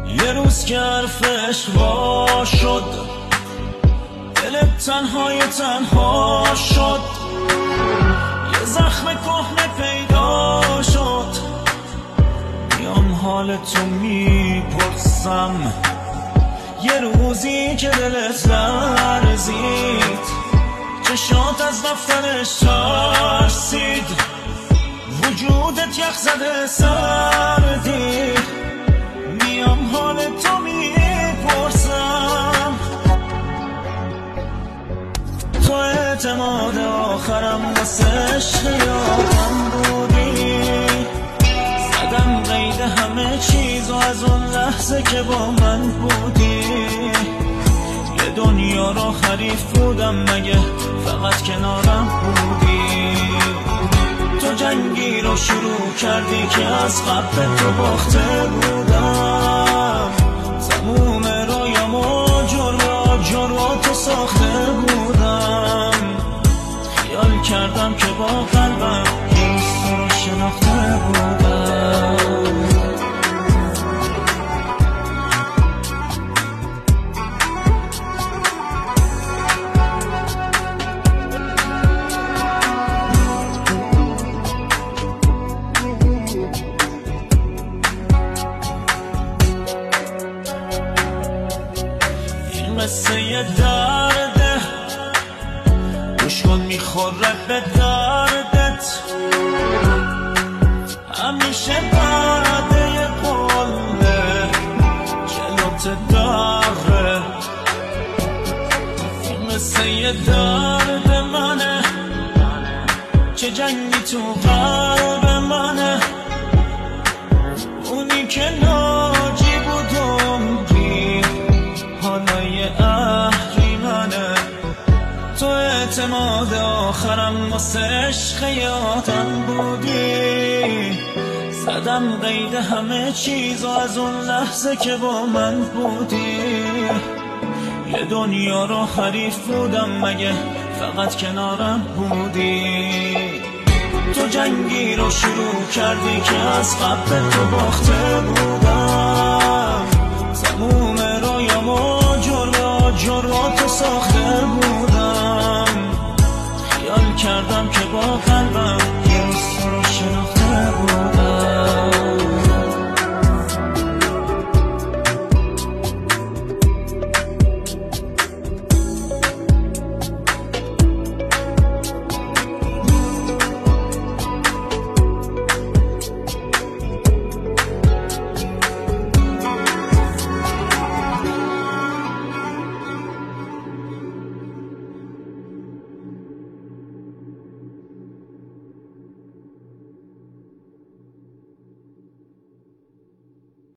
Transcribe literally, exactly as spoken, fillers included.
یه روز که حرفش وا شد، دلت تنهای تنها شد، یه زخم کهنه پیدا شد. میام حالتو میپرسم، یه روزی که دلت لرزید، چشات از رفتنش ترسید، وجودت یخ زده سردید. میام حالتو میپرسم، تو اعتماد آخرم واسه عشق یادم بودی. زدم قید همه چیز و از اون لحظه که با من بودی، یه دنیا رو حریف بودم مگه فقط کنارم بودی. تو جنگی رو شروع کردی که از قبل تو باخته بودم. تموم رویام و جروا جروا تو ساخته بودم. خیال کردم که با قلبم یه روز تو رو شناخته بودم. قصه یه درده، گوش کن میخوره به دردت. همیشه بعده یه قله جلوت داره. این قصه یه درد منه، چه جنگی تو قلب منه. اونی که ناجی بود عمری حالا یه اهریمنه. تو اعتماد آخرم واسه عشق یادم بودی. زدم قید همه چیز و از اون لحظه که با من بودی، یه دنیا رو حریف بودم مگه فقط کنارم بودی. تو جنگی رو شروع کردی که از قبل تو باخته بودم.